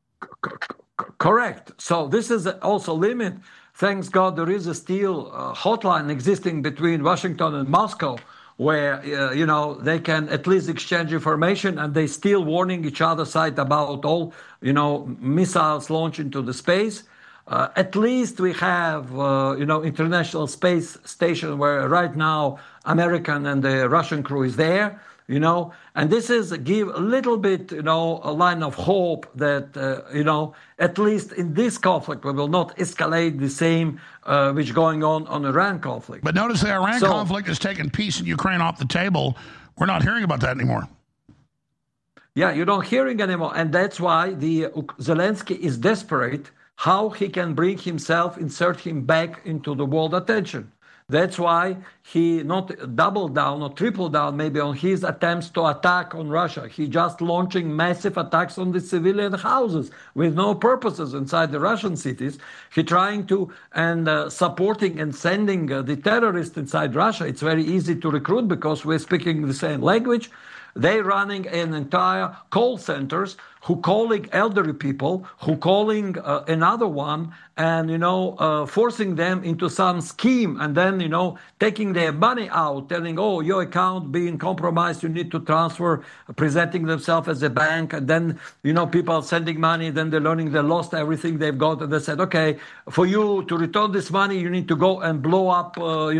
Correct. So this is also limit. Thanks God there is a still hotline existing between Washington and Moscow where, they can at least exchange information and they still warning each other side about all, missiles launched into the space. At least we have, International Space Station where right now American and the Russian crew is there, and this is give a little bit, a line of hope that, at least in this conflict, we will not escalate the same which going on Iran conflict. But notice the Iran conflict has taken peace in Ukraine off the table. We're not hearing about that anymore. Yeah, you don't hearing anymore. And that's why the Zelensky is desperate how he can bring himself, insert him back into the world attention. That's why he not doubled down or tripled down maybe on his attempts to attack on Russia. He just launching massive attacks on the civilian houses with no purposes inside the Russian cities. He trying to and supporting and sending the terrorists inside Russia. It's very easy to recruit because we're speaking the same language. They running an entire call centers who calling elderly people, who calling another one, and forcing them into some scheme, and then taking their money out, telling, oh, your account being compromised, you need to transfer, presenting themselves as a bank, and then people are sending money, then they're learning they lost everything they've got, and they said, okay, for you to return this money, you need to go and blow up,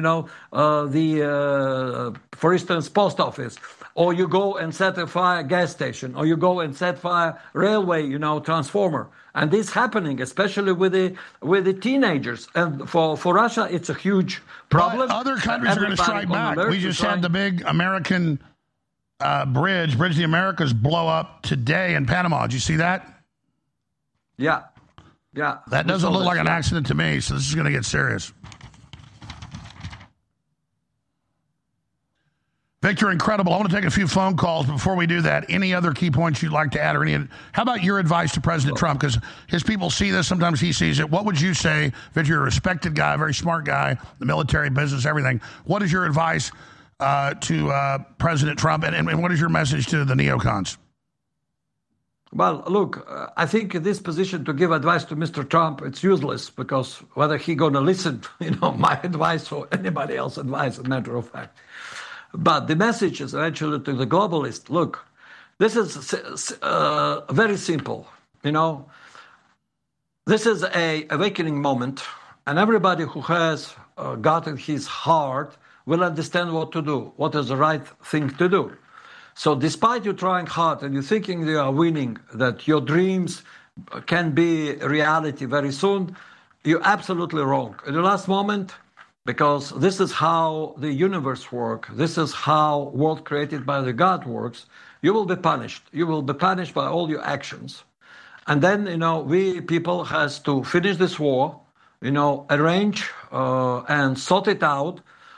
for instance, post office. Or you go and set a fire gas station, or you go and set fire railway, transformer. And this happening, especially with the teenagers. And for Russia, it's a huge problem. But other countries are going to strike back. We just had the big American Bridge of the Americas blow up today in Panama. Did you see that? Yeah. That doesn't look like an accident to me, so this is going to get serious. Victor, incredible. I want to take a few phone calls. Before we do that, any other key points you'd like to add? How about your advice to President Trump? Because his people see this. Sometimes he sees it. What would you say, Victor, you're a respected guy, a very smart guy, the military, business, everything. What is your advice to President Trump, and what is your message to the neocons? Well, look, I think this position to give advice to Mr. Trump, it's useless, because whether he's going to listen to, my advice or anybody else's advice, as a matter of fact. But the message is eventually to the globalists, look, this is very simple. This is a awakening moment, and everybody who has God in his heart will understand what to do, what is the right thing to do. So despite you trying hard and you thinking you are winning, that your dreams can be reality very soon, you're absolutely wrong. In the last moment, because this is how the universe works, this is how world created by the God works, you will be punished. You will be punished by all your actions. And then, we people has to finish this war, arrange and sort it out.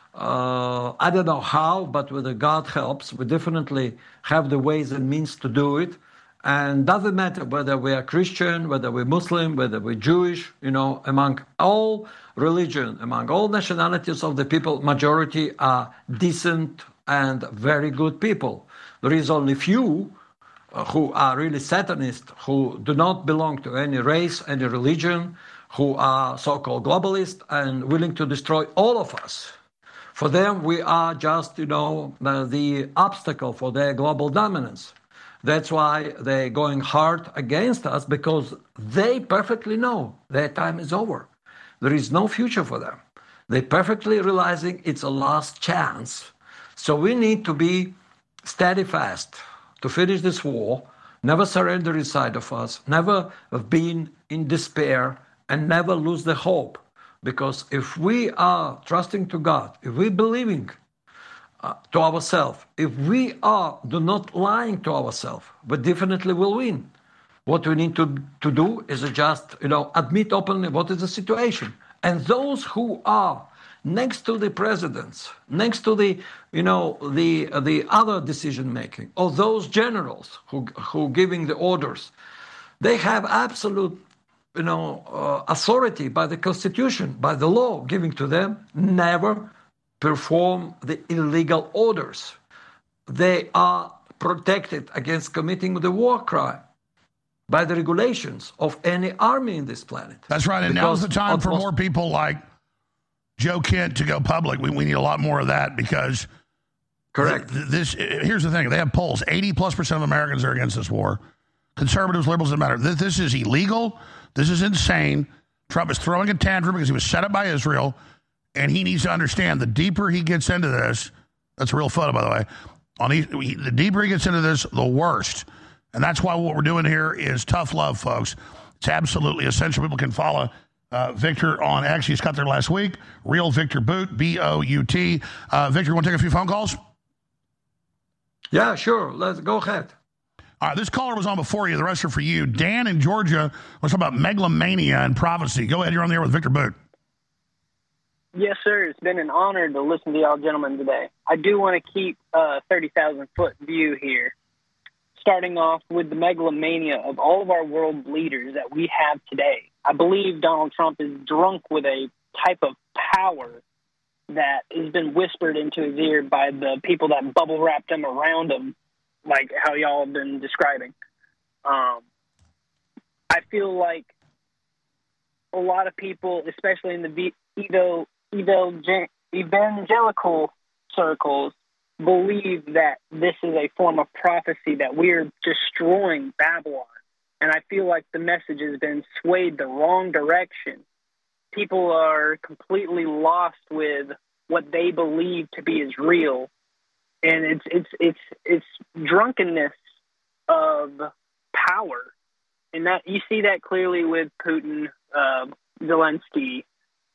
I don't know how, but with the God helps, we definitely have the ways and means to do it. And doesn't matter whether we are Christian, whether we're Muslim, whether we're Jewish, among all religion, among all nationalities of the people, majority are decent and very good people. There is only few who are really Satanists, who do not belong to any race, any religion, who are so-called globalists and willing to destroy all of us. For them, we are just, the obstacle for their global dominance. That's why they're going hard against us, because they perfectly know their time is over. There is no future for them. They're perfectly realizing it's a last chance. So we need to be steadfast to finish this war, never surrender inside of us, never have been in despair, and never lose the hope. Because if we are trusting to God, if we're believing to ourselves, if we do not lying to ourselves, we definitely will win. What we need to do is just, admit openly what is the situation. And those who are next to the presidents, next to the other decision making, or those generals who giving the orders, they have absolute, authority by the Constitution, by the law giving to them, never perform the illegal orders. They are protected against committing the war crime by the regulations of any army in this planet. That's right. And now's the time for more people like Joe Kent to go public. We need a lot more of that, because correct. Here's the thing. They have polls. 80+% of Americans are against this war. Conservatives, liberals, doesn't matter. This is illegal. This is insane. Trump is throwing a tantrum because he was set up by Israel. And he needs to understand, the deeper he gets into this, that's a real photo, by the way, the deeper he gets into this, the worst. And that's why what we're doing here is tough love, folks. It's absolutely essential. People can follow Victor on X. He's got there last week. Real Victor Bout, B-O-U-T. Victor, you want to take a few phone calls? Yeah, sure. Let's go ahead. All All right, this caller was on before you. The rest are for you. Dan in Georgia, let's talk about megalomania and prophecy. Go ahead. You're on the air with Victor Boot. Yes, sir. It's been an honor to listen to y'all gentlemen today. I do want to keep a 30,000-foot view here, starting off with the megalomania of all of our world leaders that we have today. I believe Donald Trump is drunk with a type of power that has been whispered into his ear by the people that bubble-wrapped him around him, like how y'all have been describing. I feel like a lot of people, especially in the evangelical circles, believe that this is a form of prophecy, that we're destroying Babylon. And I feel like the message has been swayed the wrong direction. People are completely lost with what they believe to be is real. And it's drunkenness of power, and that you see that clearly with Putin, Zelensky,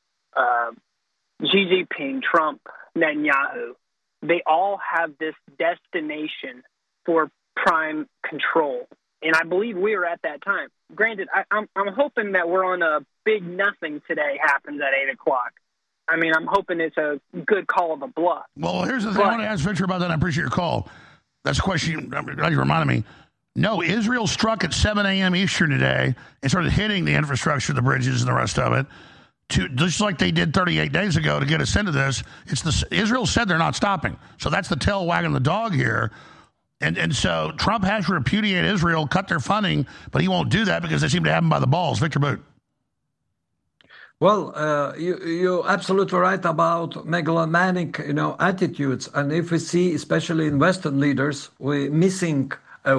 Xi Jinping, Trump, Netanyahu. They all have this destination for prime control, and I believe we are at that time. Granted, I'm hoping that we're on a big nothing today happens at 8:00. I mean, I'm hoping it's a good call of a bluff. Well, here's the thing. I want to ask Victor about that. I appreciate your call. That's a question. I'm glad you reminded me. No, Israel struck at 7 a.m. Eastern today and started hitting the infrastructure, the bridges, and the rest of it, just like they did 38 days ago to get us into this. Israel said they're not stopping. So that's the tail wagging the dog here. And so Trump has to repudiate Israel, cut their funding, but he won't do that because they seem to have him by the balls. Victor Boot. Well, you're absolutely right about megalomaniac, attitudes. And if we see, especially in Western leaders, we're missing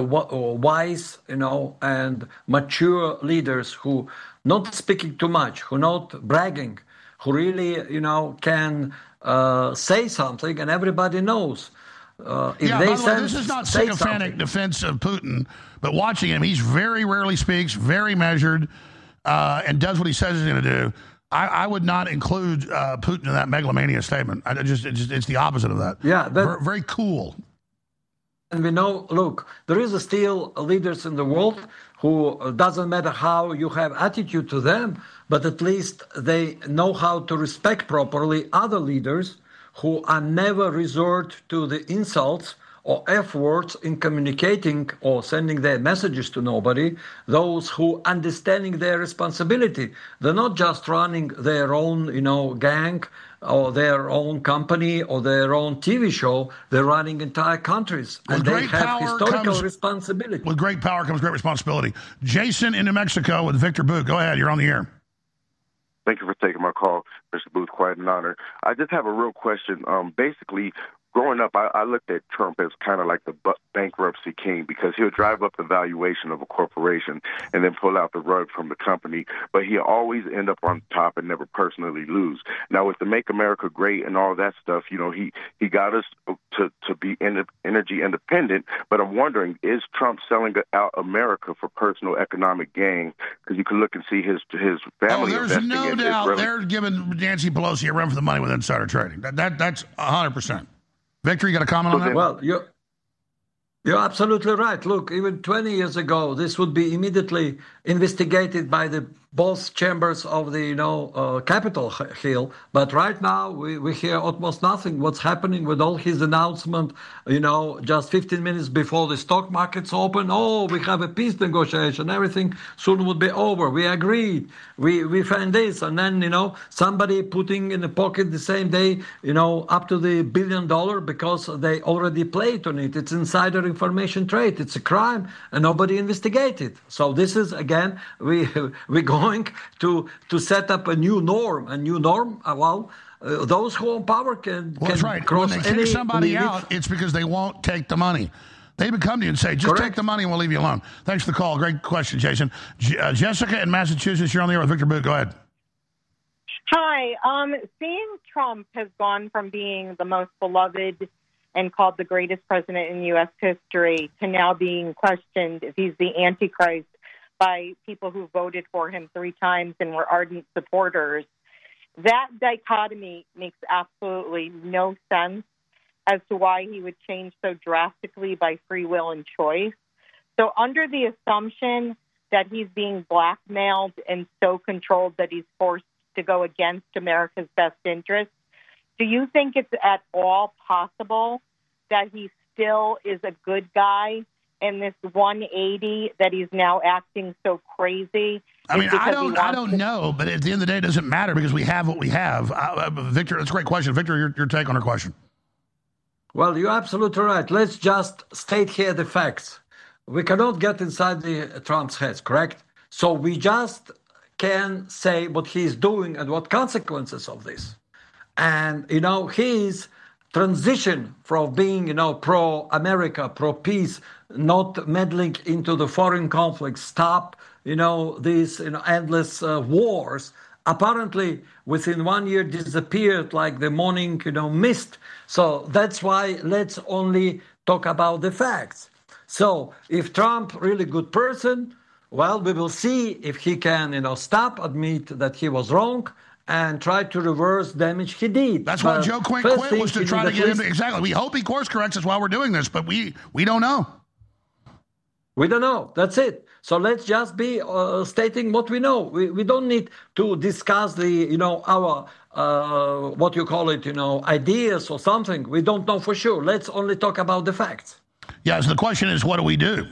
wise, and mature leaders who not speaking too much, who not bragging, who really, can say something and everybody knows. By the way, this is not sycophantic defense of Putin, but watching him, he's very rarely speaks, very measured, and does what he says he's going to do. I would not include Putin in that megalomania statement. It's the opposite of that. Yeah, very cool. And we know, look, there is still leaders in the world who doesn't matter how you have attitude to them, but at least they know how to respect properly other leaders who are never resort to the insults or F words in communicating or sending their messages to nobody, those who understanding their responsibility. They're not just running their own, gang or their own company or their own TV show. They're running entire countries. And they have historical responsibility. With great power comes great responsibility. Jason in New Mexico with Victor Boot. Go ahead. You're on the air. Thank you for taking my call, Mr. Booth. Quite an honor. I just have a real question. Basically, growing up, I looked at Trump as kind of like the bankruptcy king because he'll drive up the valuation of a corporation and then pull out the rug from the company. But he'll always end up on top and never personally lose. Now, with the Make America Great and all that stuff, he got us to be energy independent. But I'm wondering, is Trump selling out America for personal economic gain? Because you can look and see his family. Oh, there's no doubt they're giving Nancy Pelosi a run for the money with insider trading. That's 100%. Victor, you got a comment on that? Well, you're absolutely right. Look, even 20 years ago, this would be immediately investigated by the both chambers of the Capitol Hill. But right now, we hear almost nothing. What's happening with all his announcement, just 15 minutes before the stock markets open, we have a peace negotiation, everything soon would be over. We agreed. We found this. And then, somebody putting in the pocket the same day, up to the $1 billion because they already played on it. It's insider information trade. It's a crime and nobody investigated. So this is, again, we're going to set up a new norm. Those who own power can that's right. When they kick somebody out, it's because they won't take the money. They would come to you and say, just take the money and we'll leave you alone. Thanks for the call. Great question, Jason. Jessica in Massachusetts, you're on the air with Victor Boot. Go ahead. Hi. Seeing Trump has gone from being the most beloved and called the greatest president in U.S. history to now being questioned if he's the Antichrist by people who voted for him 3 times and were ardent supporters. That dichotomy makes absolutely no sense as to why he would change so drastically by free will and choice. So under the assumption that he's being blackmailed and so controlled that he's forced to go against America's best interests, do you think it's at all possible that he still is a good guy and this 180 that he's now acting so crazy? I mean, I don't know, but at the end of the day, it doesn't matter because we have what we have. Victor, that's a great question. Victor, your take on her question. Well, you're absolutely right. Let's just state here the facts. We cannot get inside the Trump's heads, correct? So we just can say what he's doing and what consequences of this. And, his transition from being, pro-America, pro-peace, not meddling into the foreign conflicts, stop, these endless wars, apparently within 1 year disappeared like the morning, mist. So that's why let's only talk about the facts. So if Trump really good person, well, we will see if he can, stop, admit that he was wrong, and try to reverse damage he did. That's why Joe quit was to try to get him to, exactly. We hope he course corrects us while we're doing this, but we don't know. We don't know. That's it. So let's just be stating what we know. We don't need to discuss the, our, what you call it, ideas or something. We don't know for sure. Let's only talk about the facts. Yeah, so the question is, what do we do?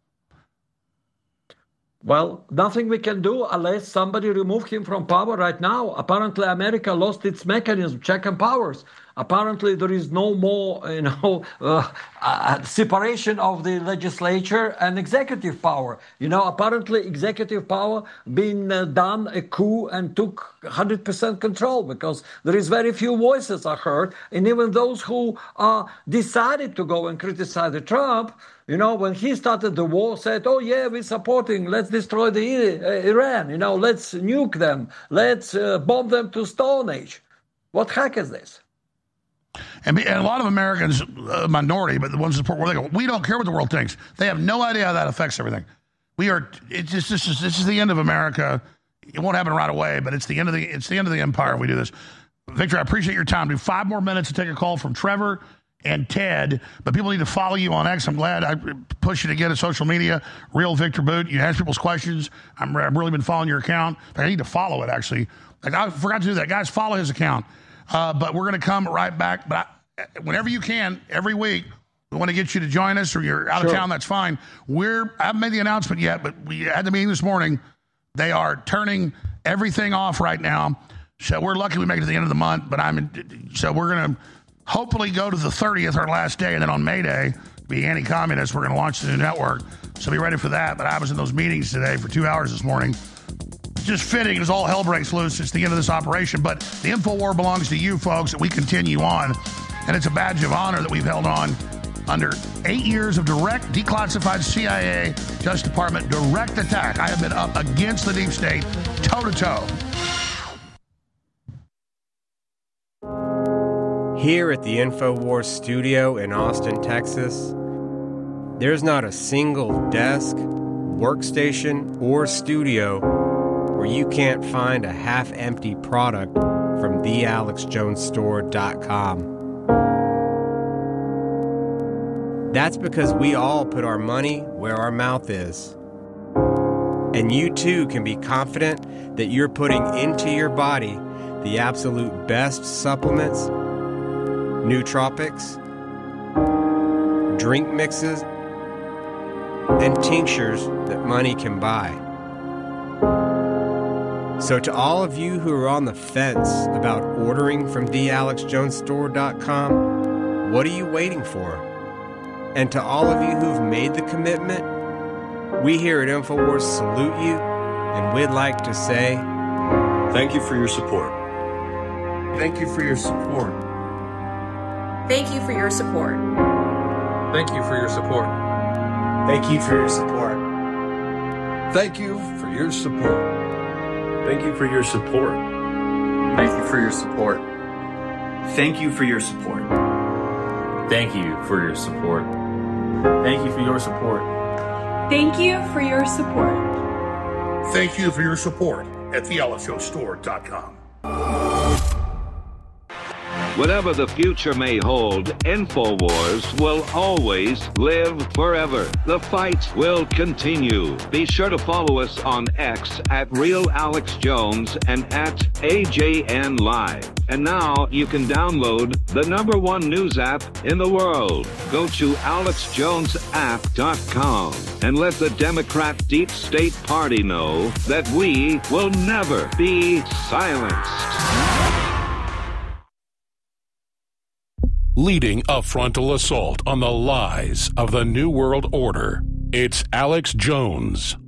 Well, nothing we can do unless somebody remove him from power right now. Apparently, America lost its mechanism, check and powers. Apparently, there is no more, separation of the legislature and executive power. Apparently, executive power been done a coup and took 100% control because there is very few voices are heard. And even those who decided to go and criticize Trump, when he started the war, said, oh, yeah, we're supporting, let's destroy the Iran, let's nuke them, let's bomb them to Stone Age. What heck is this? And a lot of Americans, minority, but the ones that support where they go, we don't care what the world thinks. They have no idea how that affects everything. This is the end of America. It won't happen right away, but it's the end of the empire if we do this. Victor, I appreciate your time. Do 5 more minutes to take a call from Trevor and Ted, but people need to follow you on X. I'm glad I pushed you to get a social media, Real Victor Boot. You ask people's questions. I've really been following your account. I need to follow it, actually. I forgot to do that. Guys, follow his account. But we're going to come right back. But whenever you can, every week, we want to get you to join us, or you're out of town, that's fine. I haven't made the announcement yet, but we had the meeting this morning. They are turning everything off right now. So we're lucky we make it to the end of the month. So we're going to hopefully go to the 30th, our last day, and then on May Day, be anti-communist. We're going to launch the new network. So be ready for that. But I was in those meetings today for 2 hours this morning. Just fitting as all hell breaks loose. It's the end of this operation. But the InfoWar belongs to you folks, and we continue on. And it's a badge of honor that we've held on under 8 years of direct, declassified CIA, Justice Department direct attack. I have been up against the deep state, toe-to-toe. Here at the InfoWars studio in Austin, Texas, there's not a single desk, workstation, or studio where you can't find a half-empty product from thealexjonesstore.com. That's because we all put our money where our mouth is. And you too can be confident that you're putting into your body the absolute best supplements, nootropics, drink mixes, and tinctures that money can buy. So to all of you who are on the fence about ordering from thealexjonesstore.com, what are you waiting for? And to all of you who've made the commitment, we here at InfoWars salute you, and we'd like to say, thank you for your support. Thank you for your support. Thank you for your support. Thank you for your support. Thank you for your support. Thank you for your support. Thank you for your support. Thank you for your support. Thank you for your support. Thank you for your support. Thank you for your support. Thank you for your support. Thank you for your support at thealexjonesstore.com. Whatever the future may hold, InfoWars will always live forever. The fight will continue. Be sure to follow us on X at @RealAlexJones and at AJN Live. And now you can download the #1 news app in the world. Go to AlexJonesApp.com and let the Democrat Deep State Party know that we will never be silenced. Leading a frontal assault on the lies of the New World Order, it's Alex Jones.